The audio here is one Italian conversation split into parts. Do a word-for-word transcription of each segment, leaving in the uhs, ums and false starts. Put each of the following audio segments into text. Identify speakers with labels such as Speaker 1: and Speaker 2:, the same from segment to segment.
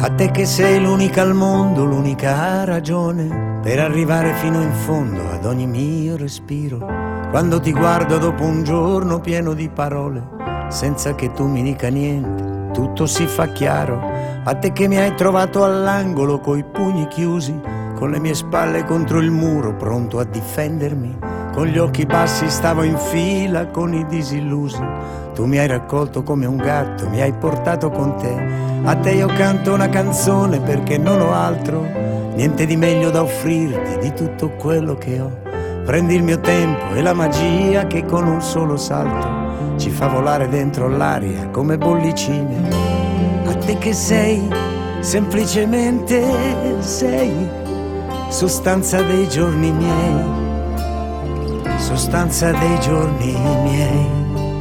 Speaker 1: A te che sei l'unica al mondo, l'unica ragione per arrivare fino in fondo ad ogni mio respiro. Quando ti guardo dopo un giorno pieno di parole, senza che tu mi dica niente, tutto si fa chiaro. A te che mi hai trovato all'angolo coi pugni chiusi, con le mie spalle contro il muro, pronto a difendermi. Con gli occhi bassi stavo in fila con i disillusi. Tu mi hai raccolto come un gatto, mi hai portato con te. A te io canto una canzone perché non ho altro, niente di meglio da offrirti di tutto quello che ho. Prendi il mio tempo e la magia che con un solo salto ci fa volare dentro l'aria come bollicine. A te che sei, semplicemente sei, sostanza dei giorni miei, sostanza dei giorni miei.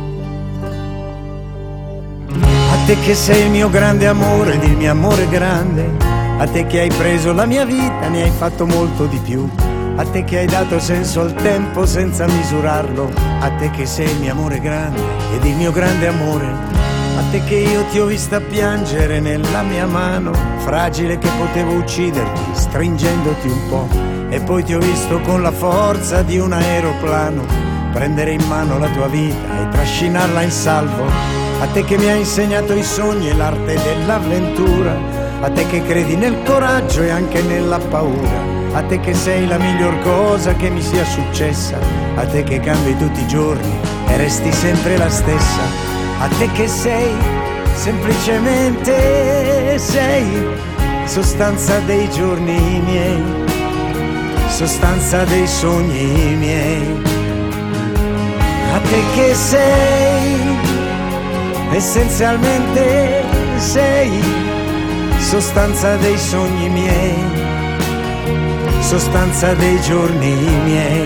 Speaker 1: A te che sei il mio grande amore ed il mio amore grande, a te che hai preso la mia vita, ne hai fatto molto di più. A te che hai dato senso al tempo senza misurarlo, a te che sei il mio amore grande ed il mio grande amore. A te che io ti ho vista piangere nella mia mano, fragile che potevo ucciderti stringendoti un po', e poi ti ho visto con la forza di un aeroplano prendere in mano la tua vita e trascinarla in salvo. A te che mi hai insegnato i sogni e l'arte dell'avventura, a te che credi nel coraggio e anche nella paura, a te che sei la miglior cosa che mi sia successa, a te che cambi tutti i giorni e resti sempre la stessa, a te che sei, semplicemente sei, sostanza dei giorni miei, sostanza dei sogni miei. A te che sei, essenzialmente sei, sostanza dei sogni miei, sostanza dei giorni miei.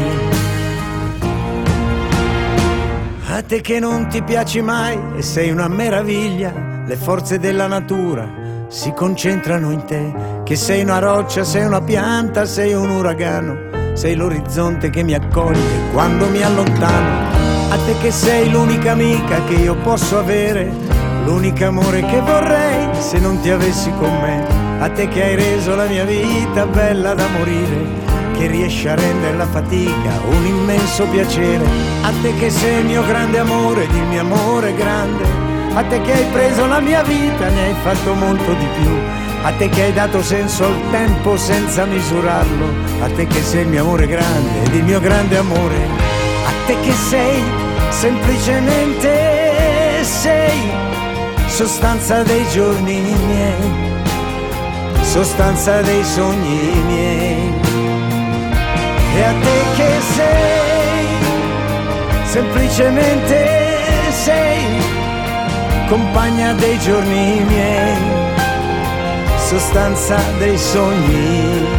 Speaker 1: A te che non ti piaci mai e sei una meraviglia, le forze della natura si concentrano in te, che sei una roccia, sei una pianta, sei un uragano, sei l'orizzonte che mi accoglie quando mi allontano. A te che sei l'unica amica che io posso avere, l'unico amore che vorrei se non ti avessi con me. A te che hai reso la mia vita bella da morire, che riesci a rendere la fatica un immenso piacere. A te che sei il mio grande amore ed il mio amore grande, a te che hai preso la mia vita, ne hai fatto molto di più. A te che hai dato senso al tempo senza misurarlo, a te che sei il mio amore grande ed il mio grande amore. A te che sei, semplicemente sei, sostanza dei giorni miei, sostanza dei sogni miei. E a te che sei, semplicemente sei, compagna dei giorni miei, sostanza dei sogni